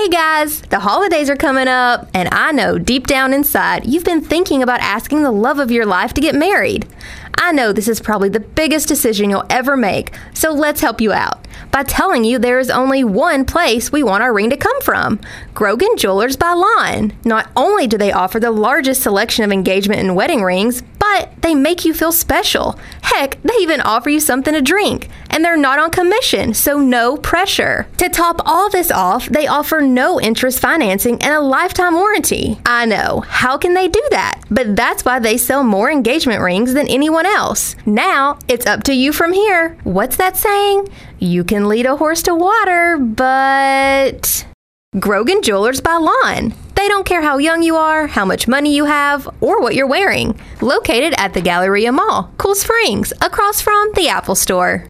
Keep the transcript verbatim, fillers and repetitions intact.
Hey guys, the holidays are coming up, and I know deep down inside you've been thinking about asking the love of your life to get married. I know this is probably the biggest decision you'll ever make, so let's help you out by telling you there is only one place we want our ring to come from: Grogan Jewelers by Lon. Not only do they offer the largest selection of engagement and wedding rings, but they make you feel special. Heck, they even offer you something to drink, and they're not on commission, so no pressure. To top all this off, they offer no interest financing and a lifetime warranty. I know, how can they do that? But that's why they sell more engagement rings than anyone else. Now, it's up to you from here. What's that saying? You can lead a horse to water, but... Grogan Jewelers by Lon. They don't care how young you are, how much money you have, or what you're wearing. Located at the Galleria Mall, Cool Springs, across from the Apple Store.